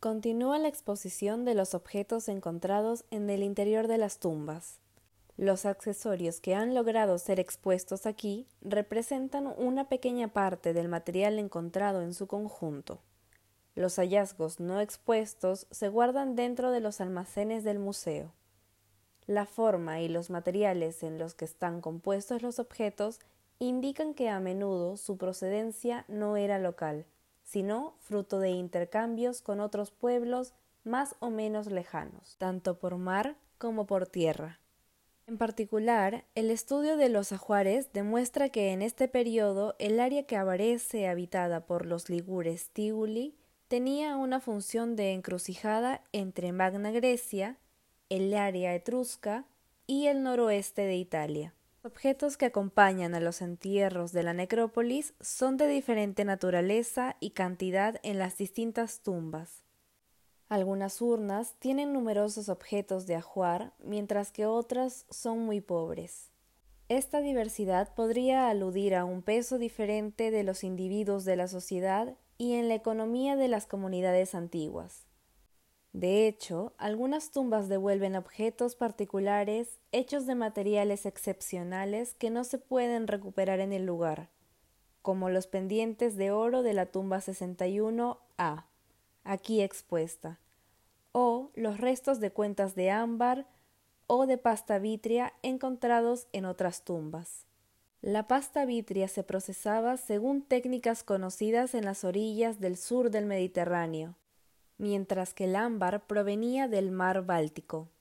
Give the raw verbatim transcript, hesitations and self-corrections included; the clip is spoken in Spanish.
Continúa la exposición de los objetos encontrados en el interior de las tumbas. Los accesorios que han logrado ser expuestos aquí representan una pequeña parte del material encontrado en su conjunto. Los hallazgos no expuestos se guardan dentro de los almacenes del museo. La forma y los materiales en los que están compuestos los objetos indican que a menudo su procedencia no era local, sino fruto de intercambios con otros pueblos más o menos lejanos, tanto por mar como por tierra. En particular, el estudio de los ajuares demuestra que en este periodo el área que aparece habitada por los ligures Tiguli tenía una función de encrucijada entre Magna Grecia, el área etrusca y el noroeste de Italia. Los objetos que acompañan a los entierros de la necrópolis son de diferente naturaleza y cantidad en las distintas tumbas. Algunas urnas tienen numerosos objetos de ajuar, mientras que otras son muy pobres. Esta diversidad podría aludir a un peso diferente de los individuos de la sociedad y en la economía de las comunidades antiguas. De hecho, algunas tumbas devuelven objetos particulares hechos de materiales excepcionales que no se pueden recuperar en el lugar, como los pendientes de oro de la tumba sesenta y uno A, aquí expuesta, o los restos de cuentas de ámbar o de pasta vitria encontrados en otras tumbas. La pasta vitria se procesaba según técnicas conocidas en las orillas del sur del Mediterráneo, mientras que el ámbar provenía del mar Báltico.